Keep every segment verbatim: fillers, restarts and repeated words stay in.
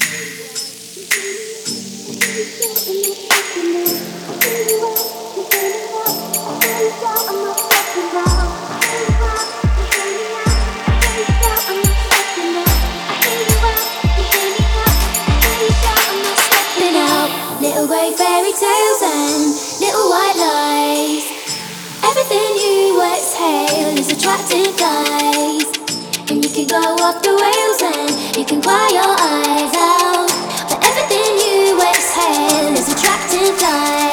Little grey fairy tales and little white lies. Everything you exhale is attractive lies. And you can go off the rails and you can cry your eyes out. But everything you exhale is attractive lies.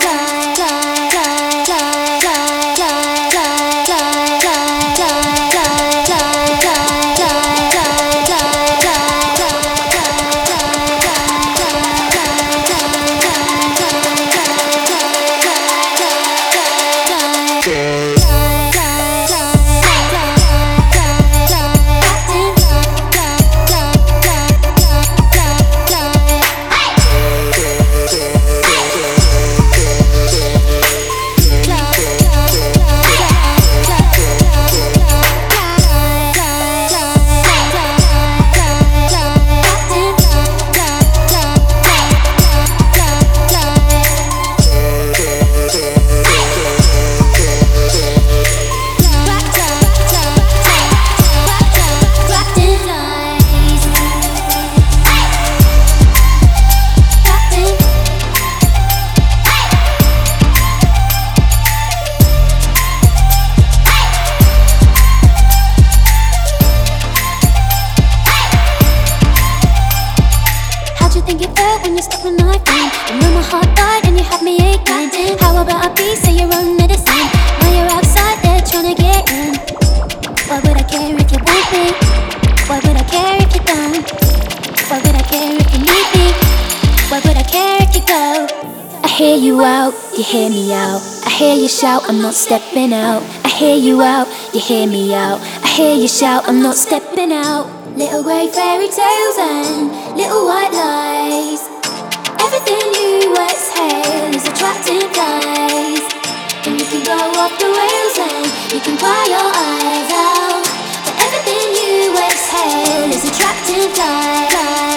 Think it felt when you stuck my knife in. You know my heart died and you had me aching. How about a piece of your own medicine? Now you're outside there trying to get in. Why would I care if you want me? Why would I care if you don't? Why would I care if you need me? Why would I care if you go? I hear you out, you hear me out. I hear you shout, I'm not stepping out. I hear you out, you hear me out. I hear you shout, I'm not stepping out. Little grey fairy tales and little white lies. Everything you exhale is attractive lies. And you can go off the rails and you can cry your eyes out. But everything you exhale is attractive lies.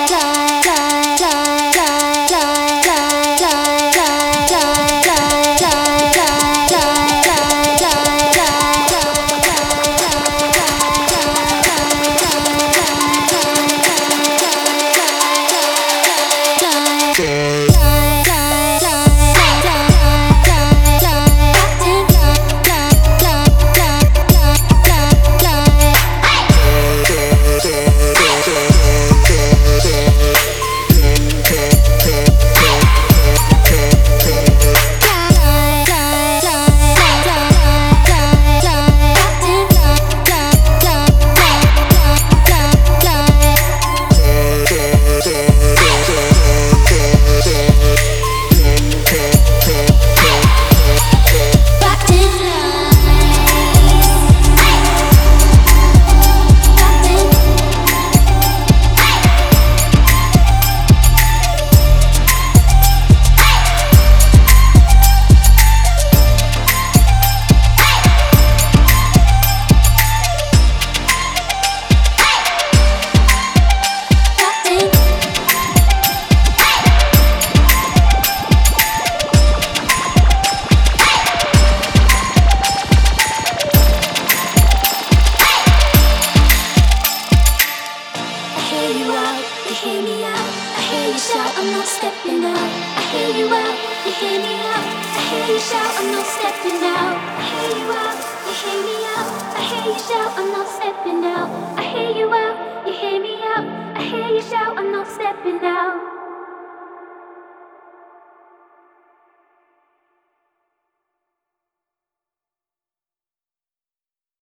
Hear me out, I hear you shout, I'm not stepping out. I hear you out, you hear me out. I hear you shout, I'm not stepping out. I hear you out, you hear me out. I hear you shout, I'm not stepping out. I hear you out, you hear me out. I hear you shout, I'm not stepping out.